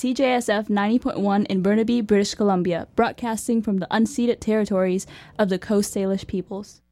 CJSF 90.1 in Burnaby, British Columbia, broadcasting from the unceded territories of the Coast Salish peoples.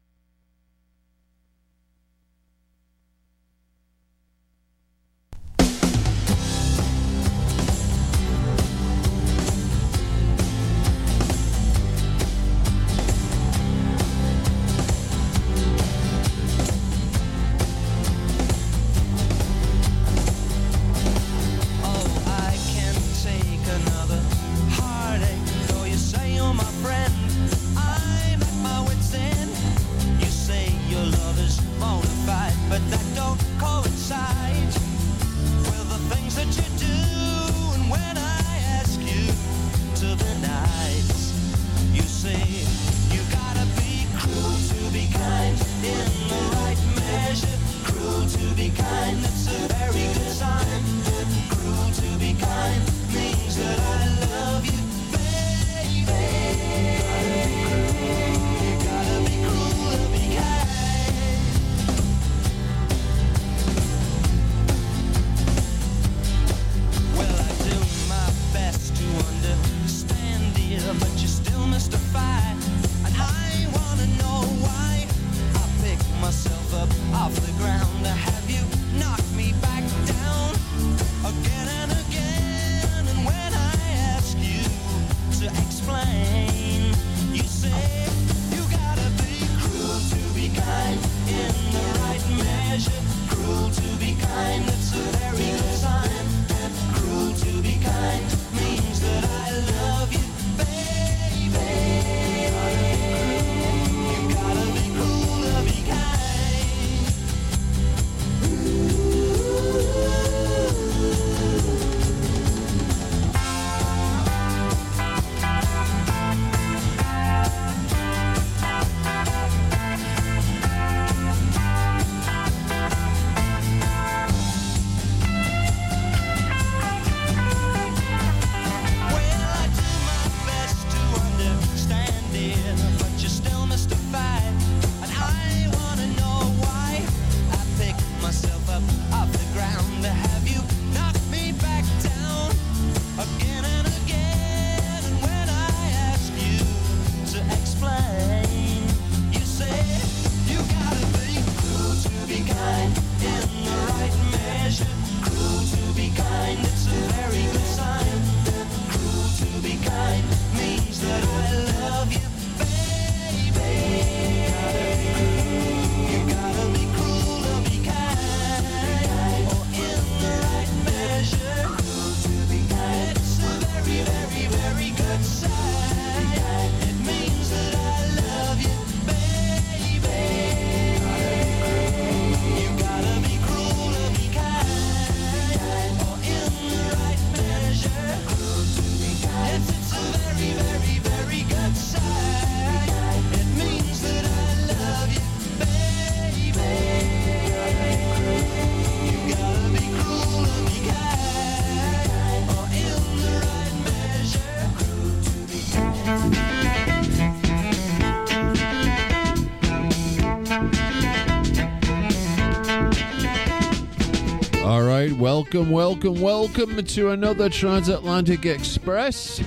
Welcome to another Transatlantic Express.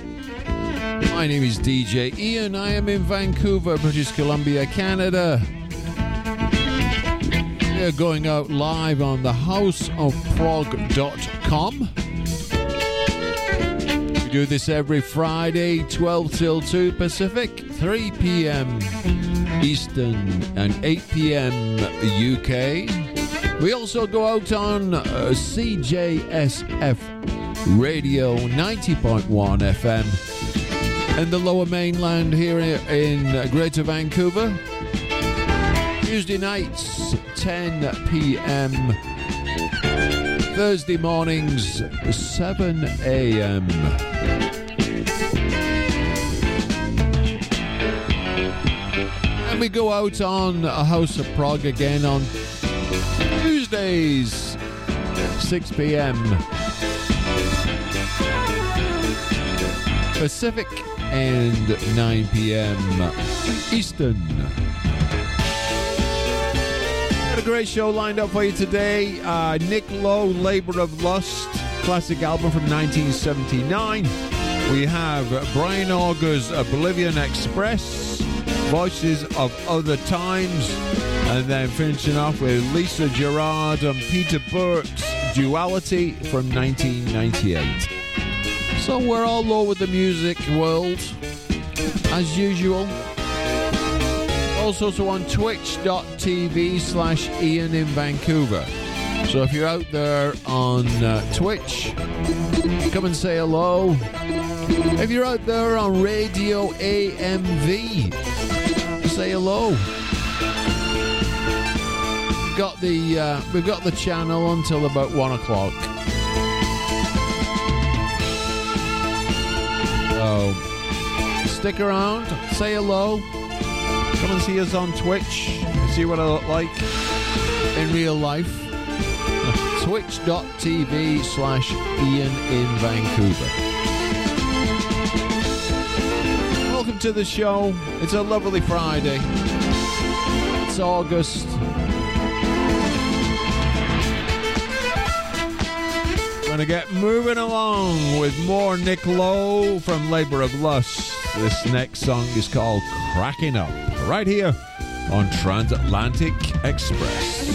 My name is DJ Ian. I am in Vancouver, British Columbia, Canada. We are going out live on the houseofprog.com. We do this every Friday, 12 till 2 Pacific, 3 p.m. Eastern, and 8 p.m. UK. We also go out on CJSF Radio 90.1 FM in the Lower Mainland here in Greater Vancouver. Tuesday nights, 10 p.m. Thursday mornings, 7 a.m. And we go out on a House of Prog again on Tuesdays, 6 p.m. Pacific and 9 p.m. Eastern. Got a great show lined up for you today. Nick Lowe, Labor of Lust. classic album from 1979. We have Brian Auger's Oblivion Express, Voices of Other Times, and then finishing off with Lisa Gerrard and Peter Burke's Duality from 1998. So we're all over the music world, as usual. Also on twitch.tv/Ian in Vancouver. So if you're out there on Twitch, come and say hello. If you're out there on Radio AMV, say hello. We've got the channel until about 1 o'clock. So stick around, say hello. Come and see us on Twitch and see what I look like in real life. Twitch.tv/Ian in Vancouver. Welcome to the show. It's a lovely Friday. It's August. Gonna get moving along with more Nick Lowe from Labour of Lust. This next song is called Cracking Up, right here on Transatlantic Express.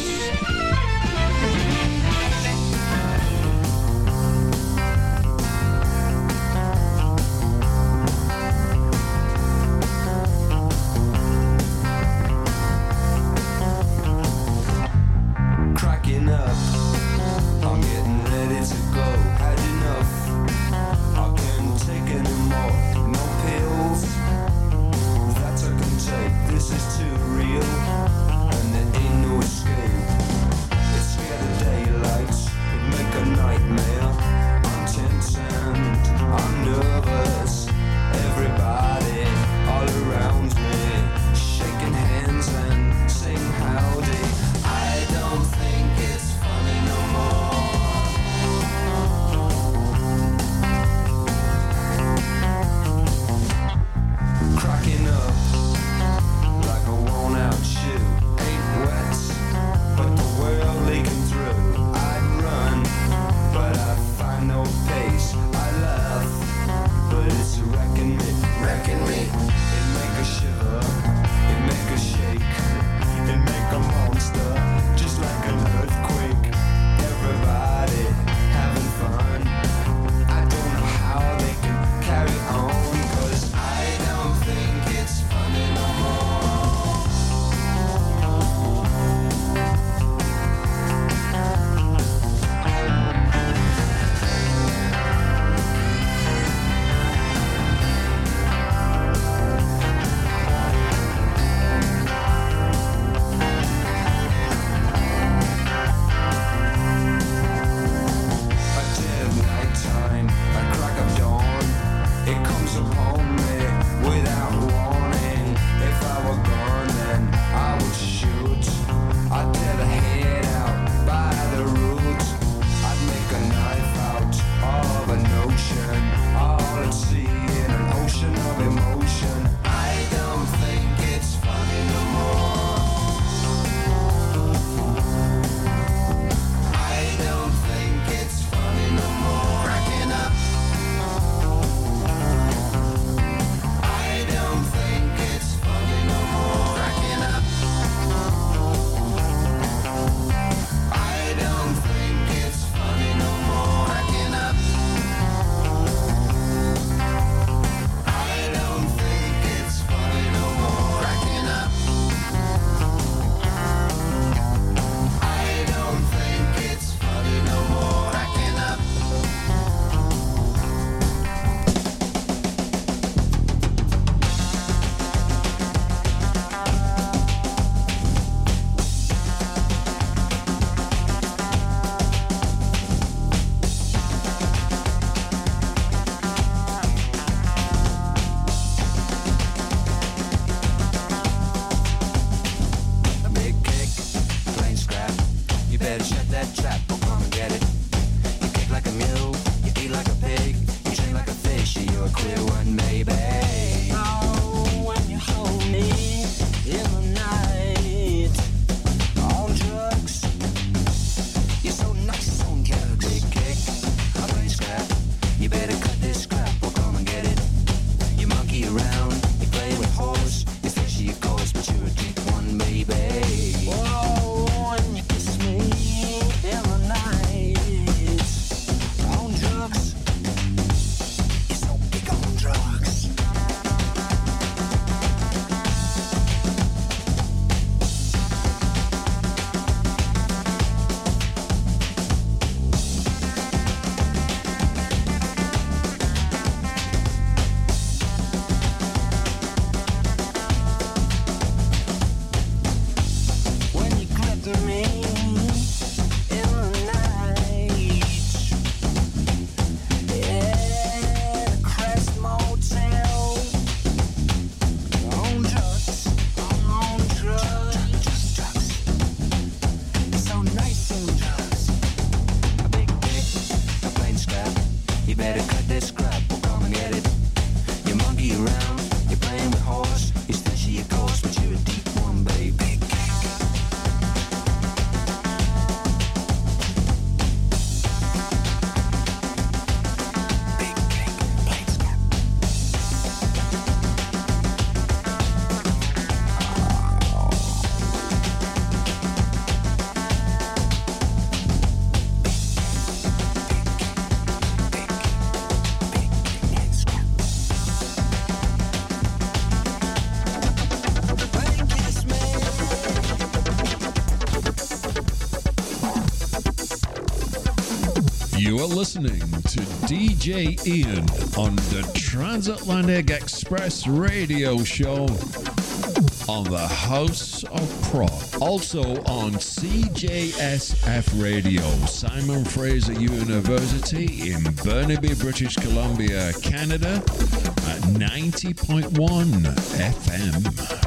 that scrap, well come and get it. You monkey around, you're playing with horse, you still see your course, but you're a deep one, baby. You are listening to DJ Ian on the Transatlantic Express radio show on the House of Prog. Also on CJSF Radio, Simon Fraser University in Burnaby, British Columbia, Canada at 90.1 FM.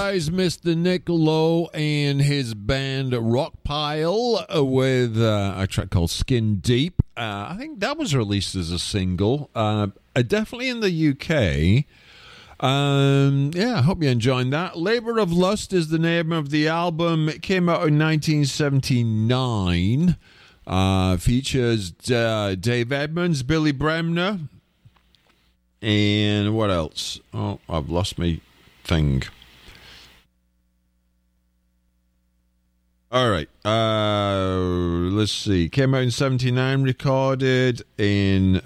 guys, Mr. Nick Lowe and his band Rockpile with a track called Skin Deep. I think that was released as a single, definitely in the UK. I hope you're enjoying that. Labor of Lust is the name of the album. It came out in 1979. Features Dave Edmunds, Billy Bremner, and what else? Oh, I've lost my thing. All right. Let's see. Came out in 79, recorded in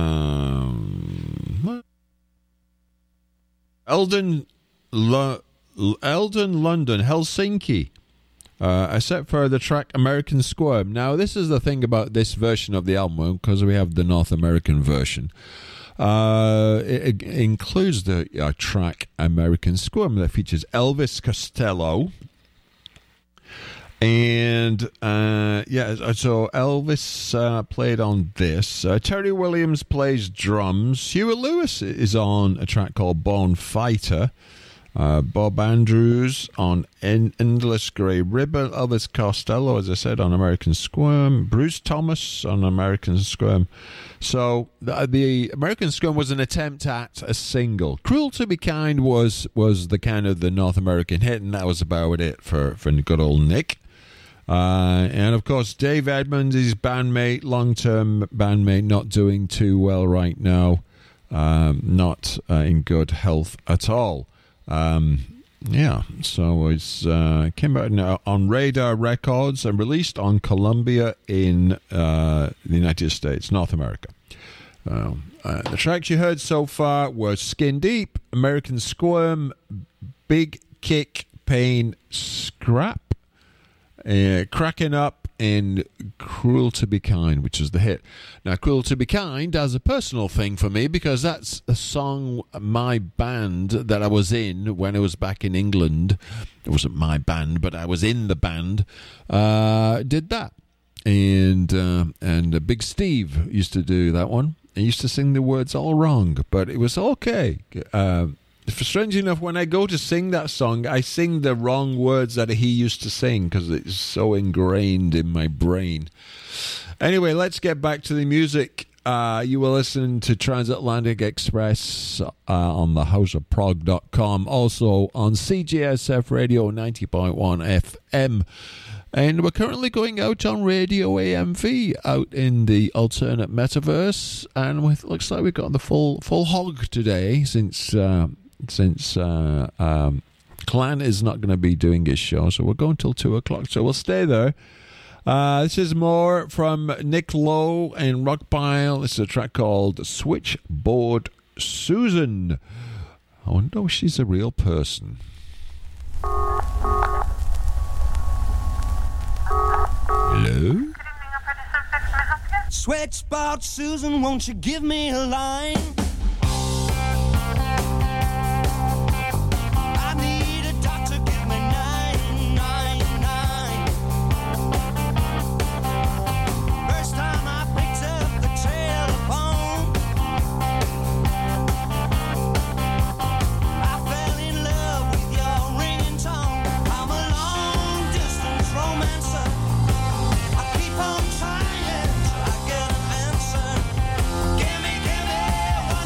Eldon, London, Helsinki. Except for the track American Squirm. Now, this is the thing about this version of the album, because we have the North American version. It includes the track American Squirm that features Elvis Costello. And, so Elvis played on this. Terry Williams plays drums. Huey Lewis is on a track called Born Fighter. Bob Andrews on Endless Grey Ribbon. Elvis Costello, as I said, on American Squirm. Bruce Thomas on American Squirm. So the American Squirm was an attempt at a single. Cruel to Be Kind was the kind of the North American hit, and that was about it for good old Nick. And of course, Dave Edmunds, his bandmate, long-term bandmate, not doing too well right now. Not in good health at all. So it's came out on Radar Records and released on Columbia in the United States, North America. The tracks you heard so far were Skin Deep, American Squirm, Big Kick, Pain, Scrap, Cracking Up, and Cruel to Be Kind, which was the hit. Now, Cruel to Be Kind has a personal thing for me because that's a song my band that I was in when I was back in England. It wasn't my band, but I was in the band. Did that. And Big Steve used to do that one. He used to sing the words all wrong, but it was okay. Strange enough, when I go to sing that song, I sing the wrong words that he used to sing because it's so ingrained in my brain. Anyway, let's get back to the music. You will listen to Transatlantic Express on thehouseofprog.com, also on CGSF Radio 90.1 FM. And we're currently going out on Radio AMV out in the alternate metaverse. And it looks like we've got the full hog today since Clan is not going to be doing his show. So we're going till 2 o'clock. So we'll stay there. This is more from Nick Lowe and Rockpile. This is a track called Switchboard Susan. I wonder if she's a real person. Hello? Switchboard Susan, won't you give me a line? I need a doctor, give me 999. First time I picked up the telephone, I fell in love with your ringing tone. I'm a long distance romancer. I keep on trying till I get an answer. Give me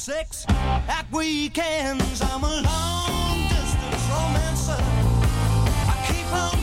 sex at weekends. I'm a long distance romancer. I keep on